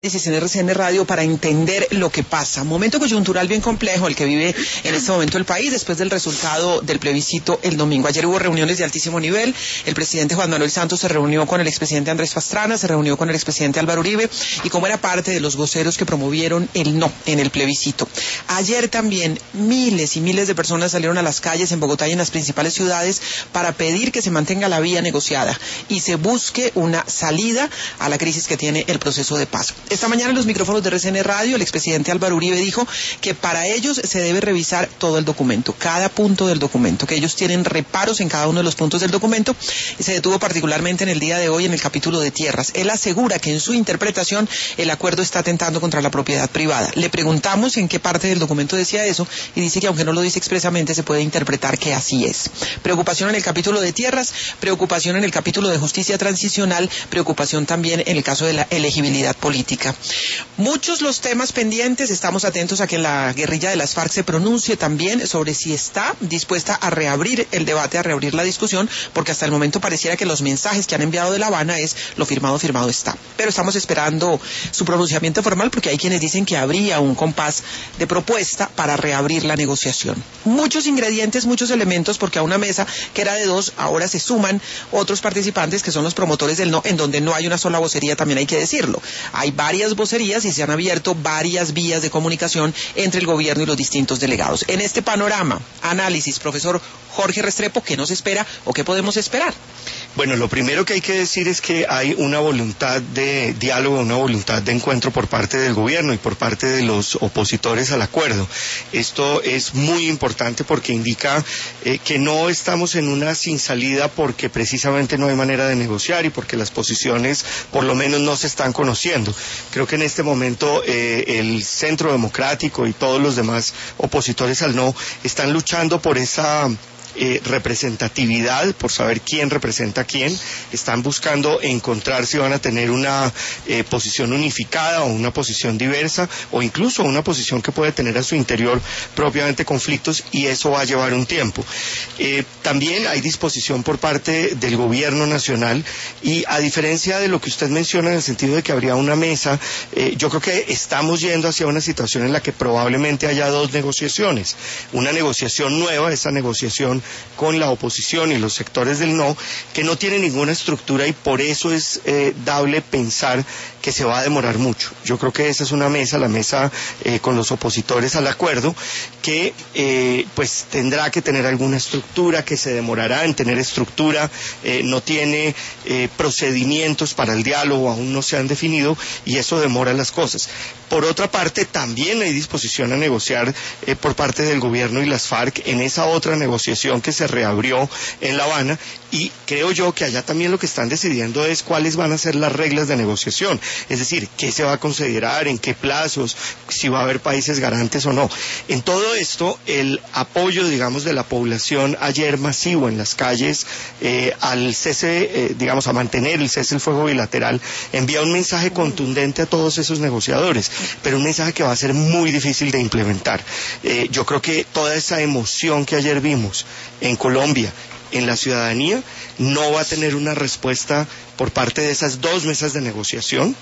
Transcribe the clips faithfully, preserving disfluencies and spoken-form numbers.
En R C N Radio para entender lo que pasa. Momento coyuntural bien complejo el que vive en este momento el país después del resultado del plebiscito el domingo. Ayer hubo reuniones de altísimo nivel. El presidente Juan Manuel Santos se reunió con el expresidente Andrés Pastrana, se reunió con el expresidente Álvaro Uribe y como era parte de los voceros que promovieron el no en el plebiscito. Ayer también miles y miles de personas salieron a las calles en Bogotá y en las principales ciudades para pedir que se mantenga la vía negociada y se busque una salida a la crisis que tiene el proceso de paz. Esta mañana en los micrófonos de R C N Radio, el expresidente Álvaro Uribe dijo que para ellos se debe revisar todo el documento, cada punto del documento, que ellos tienen reparos en cada uno de los puntos del documento, y se detuvo particularmente en el día de hoy en el capítulo de tierras. Él asegura que en su interpretación el acuerdo está atentando contra la propiedad privada. Le preguntamos en qué parte del documento decía eso, y dice que aunque no lo dice expresamente, se puede interpretar que así es. Preocupación en el capítulo de tierras, preocupación en el capítulo de justicia transicional, preocupación también en el caso de la elegibilidad política. Muchos los temas pendientes, estamos atentos a que la guerrilla de las FARC se pronuncie también sobre si está dispuesta a reabrir el debate, a reabrir la discusión, porque hasta el momento pareciera que los mensajes que han enviado de La Habana es lo firmado, firmado está. Pero estamos esperando su pronunciamiento formal porque hay quienes dicen que habría un compás de propuesta para reabrir la negociación. Muchos ingredientes, muchos elementos, porque a una mesa que era de dos, ahora se suman otros participantes que son los promotores del no, en donde no hay una sola vocería, también hay que decirlo. Hay varias vocerías y se han abierto varias vías de comunicación entre el gobierno y los distintos delegados. En este panorama, análisis, profesor Jorge Restrepo, ¿qué nos espera o qué podemos esperar? Bueno, lo primero que hay que decir es que hay una voluntad de diálogo, una voluntad de encuentro por parte del gobierno y por parte de los opositores al acuerdo. Esto es muy importante porque indica eh, que no estamos en una sin salida porque precisamente no hay manera de negociar y porque las posiciones por lo menos no se están conociendo. Creo que en este momento eh, el Centro Democrático y todos los demás opositores al no están luchando por esa Eh, representatividad, por saber quién representa a quién. Están buscando encontrar si van a tener una eh, posición unificada o una posición diversa o incluso una posición que puede tener a su interior propiamente conflictos, y eso va a llevar un tiempo. Eh, también hay disposición por parte del gobierno nacional y a diferencia de lo que usted menciona en el sentido de que habría una mesa, eh, yo creo que estamos yendo hacia una situación en la que probablemente haya dos negociaciones. Una negociación nueva, esa negociación con la oposición y los sectores del no, que no tiene ninguna estructura y por eso es eh, dable pensar que se va a demorar mucho. Yo creo que esa es una mesa, la mesa eh, con los opositores al acuerdo, que eh, pues tendrá que tener alguna estructura, que se demorará en tener estructura, eh, no tiene eh, procedimientos para el diálogo, aún no se han definido y eso demora las cosas. Por otra parte, también hay disposición a negociar eh, por parte del gobierno y las FARC en esa otra negociación que se reabrió en La Habana, y creo yo que allá también lo que están decidiendo es cuáles van a ser las reglas de negociación, es decir, qué se va a considerar, en qué plazos, si va a haber países garantes o no. En todo esto, el apoyo, digamos, de la población ayer masivo en las calles eh, al cese, eh, digamos, a mantener el cese del fuego bilateral, envía un mensaje contundente a todos esos negociadores, pero un mensaje que va a ser muy difícil de implementar. Eh, yo creo que toda esa emoción que ayer vimos en Colombia, en la ciudadanía, no va a tener una respuesta por parte de esas dos mesas de negociación,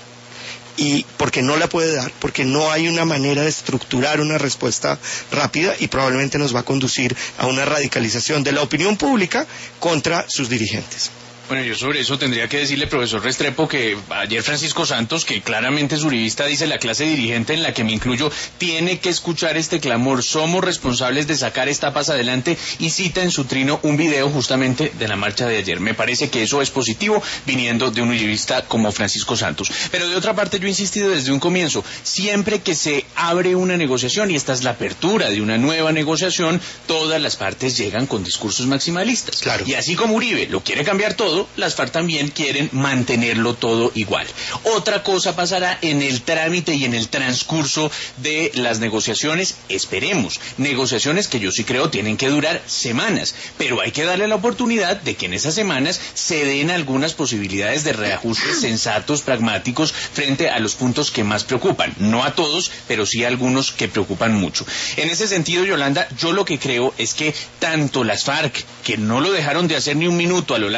y porque no la puede dar, porque no hay una manera de estructurar una respuesta rápida y probablemente nos va a conducir a una radicalización de la opinión pública contra sus dirigentes. Bueno, yo sobre eso tendría que decirle, profesor Restrepo, que ayer Francisco Santos, que claramente es uribista, dice: la clase dirigente en la que me incluyo tiene que escuchar este clamor, somos responsables de sacar esta paz adelante, y cita en su trino un video justamente de la marcha de ayer. Me parece que eso es positivo viniendo de un uribista como Francisco Santos. Pero de otra parte, yo he insistido desde un comienzo, siempre que se abre una negociación, y esta es la apertura de una nueva negociación, todas las partes llegan con discursos maximalistas. Claro. Y así como Uribe lo quiere cambiar todo, las FARC también quieren mantenerlo todo igual. Otra cosa pasará en el trámite y en el transcurso de las negociaciones, esperemos, negociaciones que yo sí creo tienen que durar semanas, pero hay que darle la oportunidad de que en esas semanas se den algunas posibilidades de reajustes sensatos, pragmáticos, frente a los puntos que más preocupan, no a todos, pero sí a algunos que preocupan mucho. En ese sentido, Yolanda, yo lo que creo es que tanto las FARC, que no lo dejaron de hacer ni un minuto a lo largo de estos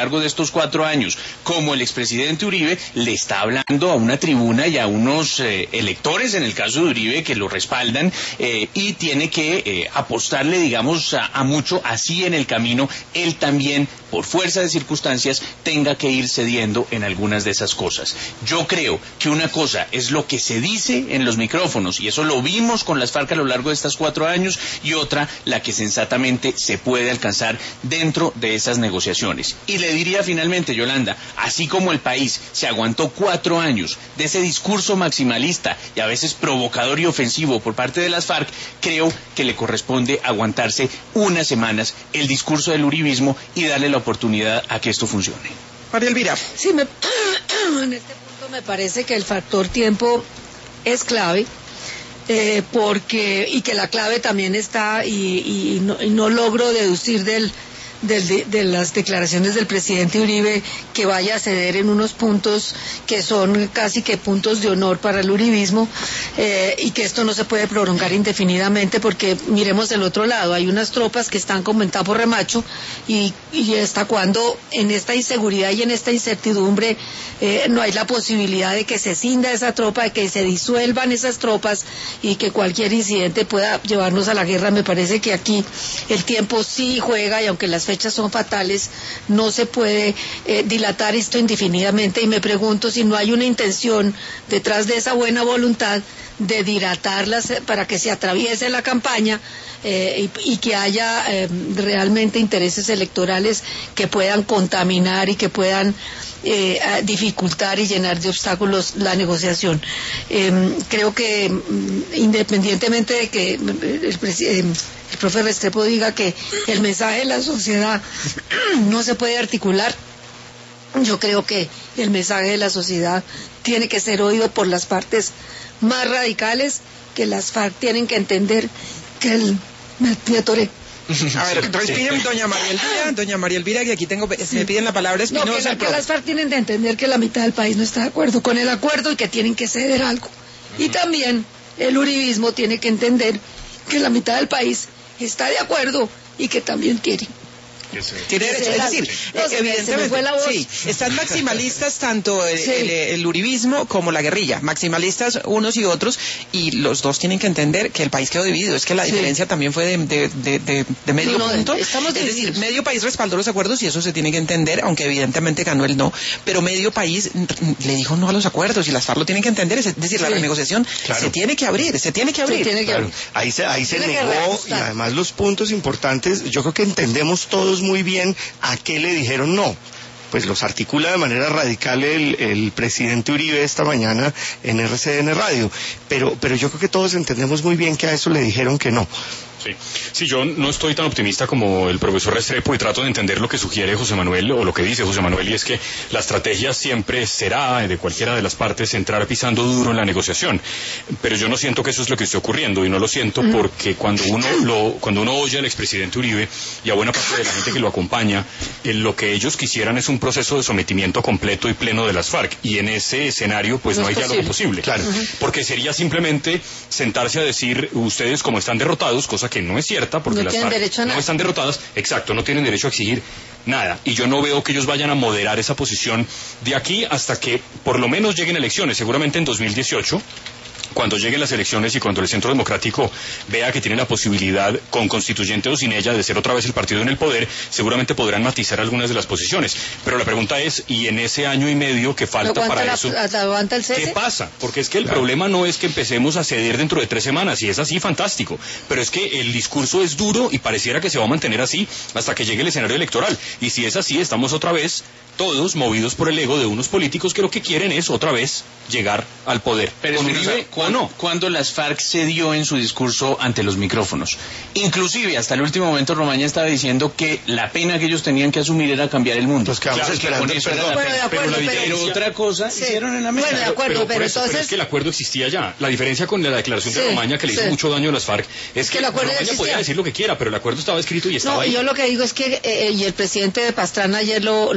estos cuatro años, como el expresidente Uribe, le está hablando a una tribuna y a unos eh, electores, en el caso de Uribe, que lo respaldan, eh, y tiene que eh, apostarle, digamos, a, a mucho, así en el camino, él también, por fuerza de circunstancias, tenga que ir cediendo en algunas de esas cosas. Yo creo que una cosa es lo que se dice en los micrófonos, y eso lo vimos con las FARC a lo largo de estos cuatro años, y otra, la que sensatamente se puede alcanzar dentro de esas negociaciones. Y le diría finalmente, Yolanda, así como el país se aguantó cuatro años de ese discurso maximalista y a veces provocador y ofensivo por parte de las FARC, creo que le corresponde aguantarse unas semanas el discurso del uribismo y darle la oportunidad a que esto funcione. María Elvira. Sí, me, en este punto me parece que el factor tiempo es clave. Eh, porque y que la clave también está y, y, no, y no logro deducir del, del de, de las declaraciones del presidente Uribe que vaya a ceder en unos puntos que son casi que puntos de honor para el uribismo, eh, y que esto no se puede prolongar indefinidamente, porque miremos del otro lado, hay unas tropas que están como en tapo remacho y, y hasta cuando en esta inseguridad y en esta incertidumbre eh, no hay la posibilidad de que se cinda esa tropa, de que se disuelvan esas tropas y que cualquier incidente pueda llevarnos a la guerra. Me parece que aquí el tiempo sí juega, y aunque las fechas son fatales, no se puede eh, dilatar esto indefinidamente, y me pregunto si no hay una intención detrás de esa buena voluntad de dilatarlas para que se atraviese la campaña eh, y, y que haya eh, realmente intereses electorales que puedan contaminar y que puedan eh, dificultar y llenar de obstáculos la negociación. Eh, creo que independientemente de que el presidente el profe Restrepo diga que el mensaje de la sociedad no se puede articular, yo creo que el mensaje de la sociedad tiene que ser oído por las partes más radicales, que las FARC tienen que entender que el... me, me atoré. A ver, respiren, doña María Elvira, doña María Elvira, que aquí tengo, sí. Me piden la palabra Espinosa. No, que, la, que las FARC tienen que entender que la mitad del país no está de acuerdo con el acuerdo y que tienen que ceder algo. Y también el uribismo tiene que entender que la mitad del país está de acuerdo y que también tiene. Tiene derecho, es decir, no, evidentemente, sí, están maximalistas tanto el, sí. el, el uribismo como la guerrilla, maximalistas unos y otros, y los dos tienen que entender que el país quedó dividido, es que la sí. diferencia también fue de, de, de, de, de medio no, punto, estamos es decir, medio país respaldó los acuerdos y eso se tiene que entender, aunque evidentemente ganó el no, pero medio país le dijo no a los acuerdos y las FARC lo tienen que entender, es decir, sí. la negociación claro. se tiene que abrir, se tiene que abrir. Tiene que claro. abrir. Ahí se, ahí se negó, y además los puntos importantes, yo creo que entendemos todos muy bien a qué le dijeron no. Pues los articula de manera radical el, el presidente Uribe esta mañana en R C N Radio, pero, pero yo creo que todos entendemos muy bien que a eso le dijeron que no. Sí. sí, yo no estoy tan optimista como el profesor Restrepo y trato de entender lo que sugiere José Manuel o lo que dice José Manuel, y es que la estrategia siempre será de cualquiera de las partes entrar pisando duro en la negociación, pero yo no siento que eso es lo que esté ocurriendo, y no lo siento porque cuando uno lo, cuando uno oye al expresidente Uribe y a buena parte de la gente que lo acompaña, eh, lo que ellos quisieran es un proceso de sometimiento completo y pleno de las FARC, y en ese escenario pues no, no hay posible. diálogo posible, claro, uh-huh. porque sería simplemente sentarse a decir ustedes como están derrotados, cosa que que no es cierta, porque no las FARC no están derrotadas, exacto, no tienen derecho a exigir nada, y yo no veo que ellos vayan a moderar esa posición de aquí hasta que por lo menos lleguen elecciones, seguramente en dos mil dieciocho, cuando lleguen las elecciones y cuando el Centro Democrático vea que tiene la posibilidad, con constituyente o sin ella, de ser otra vez el partido en el poder, seguramente podrán matizar algunas de las posiciones. Pero la pregunta es, ¿y en ese año y medio que falta para la, eso, aguanta el cese? ¿Qué pasa? Porque es que el claro. problema no es que empecemos a ceder dentro de tres semanas, y es así, fantástico, pero es que el discurso es duro y pareciera que se va a mantener así hasta que llegue el escenario electoral. Y si es así, estamos otra vez todos movidos por el ego de unos políticos que lo que quieren es otra vez llegar al poder. Pero Uribe, ¿cuándo, cuando las FARC cedió en su discurso ante los micrófonos? Inclusive hasta el último momento Romaña estaba diciendo que la pena que ellos tenían que asumir era cambiar el mundo. Pues que vamos esperando, eso perdón, era bueno, de acuerdo, pero, pero, pero otra cosa sí. hicieron en la mesa. Bueno, de acuerdo, pero, pero, pero eso, entonces... pero es que el acuerdo existía ya. La diferencia con la declaración sí, de Romaña, que le hizo sí. mucho daño a las FARC, es que, que Romaña existía. podía decir lo que quiera, pero el acuerdo estaba escrito y estaba no, ahí. Yo lo que digo es que, eh, y el presidente de Pastrana ayer lo, lo, lo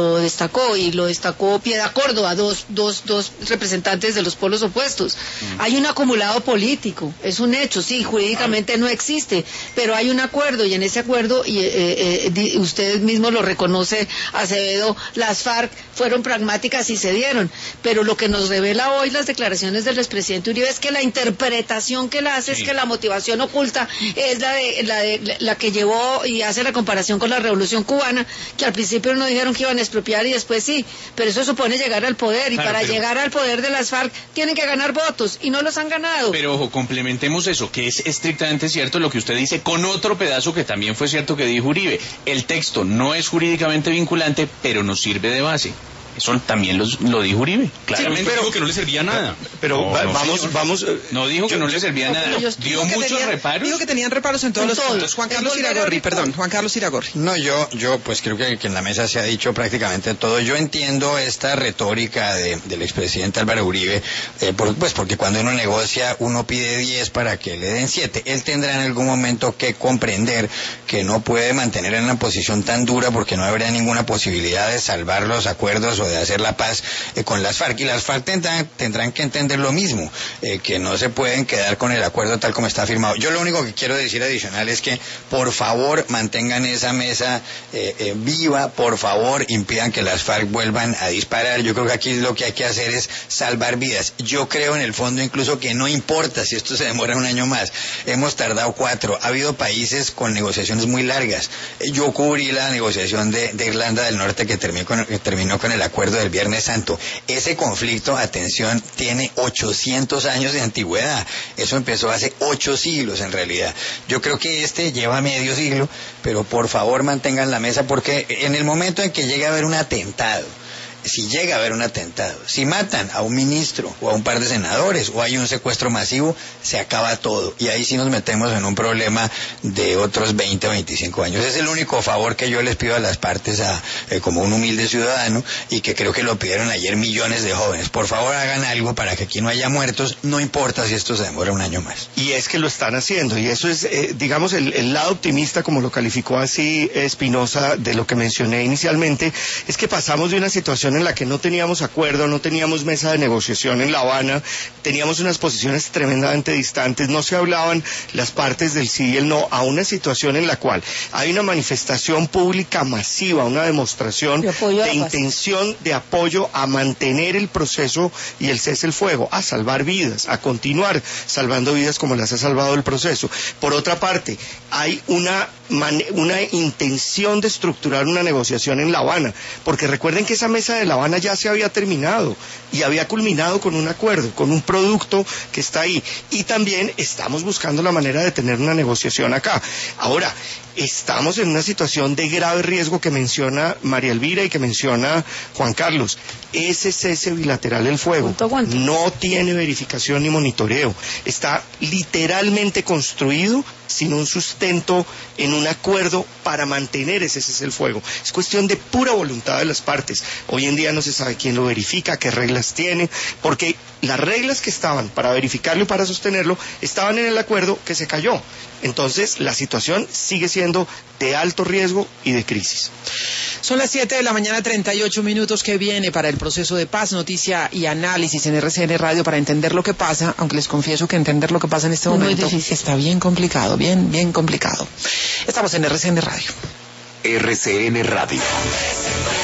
lo destacó, y lo destacó Piedad Córdoba, dos, dos, dos representantes de los polos opuestos. Mm. Hay un acumulado político, es un hecho, sí, jurídicamente no existe, pero hay un acuerdo, y en ese acuerdo, y eh, eh, usted mismo lo reconoce, Acevedo, las FARC fueron pragmáticas y se dieron, pero lo que nos revela hoy las declaraciones del expresidente Uribe es que la interpretación que la hace sí. es que la motivación oculta es la de, la de la que llevó, y hace la comparación con la Revolución Cubana, que al principio no dijeron que iban a expropiar y después sí, pero eso supone llegar al poder, y claro, para pero... llegar al poder de las FARC tienen que ganar votos, y no los han ganado. Pero ojo, complementemos eso, que es estrictamente cierto lo que usted dice, con otro pedazo que también fue cierto que dijo Uribe. El texto no es jurídicamente vinculante, pero nos sirve de base. Eso también los, lo dijo Uribe, claramente. Sí, pero dijo que no le servía nada. Pero no, va, no, vamos, señor. vamos. No dijo que yo, no le servía no, nada. Dio muchos tenía, reparos. Dijo que tenían reparos en todos en los todos. puntos. Juan Carlos Iragorri, perdón, Juan Carlos Iragorri. No, yo, yo, pues creo que, que en la mesa se ha dicho prácticamente todo. Yo entiendo esta retórica de, del expresidente Álvaro Uribe, eh, por, pues porque cuando uno negocia, uno pide diez para que le den siete. Él tendrá en algún momento que comprender que no puede mantener en una posición tan dura, porque no habría ninguna posibilidad de salvar los acuerdos o de hacer la paz Eh, con las FARC, y las FARC tendrán, tendrán que entender lo mismo, eh, que no se pueden quedar con el acuerdo tal como está firmado. Yo lo único que quiero decir adicional es que por favor mantengan esa mesa eh, eh, viva, por favor impidan que las FARC vuelvan a disparar. Yo creo que aquí lo que hay que hacer es salvar vidas. Yo creo en el fondo incluso que no importa si esto se demora un año más, hemos tardado cuatro, ha habido países con negociaciones muy largas. Yo cubrí la negociación de, de Irlanda del Norte que terminó con, que terminó con el acuerdo del Viernes Santo. Ese conflicto, atención, tiene ochocientos años de antigüedad. Eso empezó hace ocho siglos en realidad. Yo creo que este lleva medio siglo, pero por favor mantengan la mesa, porque en el momento en que llegue a haber un atentado, si llega a haber un atentado, si matan a un ministro o a un par de senadores o hay un secuestro masivo, se acaba todo, y ahí sí nos metemos en un problema de otros veinte o veinticinco años. Es el único favor que yo les pido a las partes, a, eh, como un humilde ciudadano, y que creo que lo pidieron ayer millones de jóvenes. Por favor hagan algo para que aquí no haya muertos, no importa si esto se demora un año más. Y es que lo están haciendo, y eso es, eh, digamos, el, el lado optimista, como lo calificó así Espinosa, de lo que mencioné inicialmente, es que pasamos de una situación en la que no teníamos acuerdo, no teníamos mesa de negociación en La Habana, teníamos unas posiciones tremendamente distantes, no se hablaban las partes del sí y el no, a una situación en la cual hay una manifestación pública masiva, una demostración de, de intención de apoyo a mantener el proceso y el cese el fuego, a salvar vidas, a continuar salvando vidas como las ha salvado el proceso. Por otra parte, hay una una intención de estructurar una negociación en La Habana, porque recuerden que esa mesa de La Habana ya se había terminado y había culminado con un acuerdo, con un producto que está ahí, y también estamos buscando la manera de tener una negociación acá. Ahora, estamos en una situación de grave riesgo que menciona María Elvira y que menciona Juan Carlos. Ese cese bilateral del fuego ¿Cuánto, cuánto? no tiene verificación ni monitoreo, está literalmente construido sin un sustento en un acuerdo para mantener ese cese el fuego. Es cuestión de pura voluntad de las partes. Hoy en día no se sabe quién lo verifica, qué reglas tiene, porque las reglas que estaban para verificarlo y para sostenerlo estaban en el acuerdo que se cayó. Entonces la situación sigue siendo de alto riesgo y de crisis. Son las siete de la mañana, treinta y ocho minutos. Que viene para el proceso de paz, noticia y análisis en R C N Radio para entender lo que pasa, aunque les confieso que entender lo que pasa en este Muy momento difícil. Está bien complicado, bien, bien complicado. Estamos en R C N Radio. R C N Radio.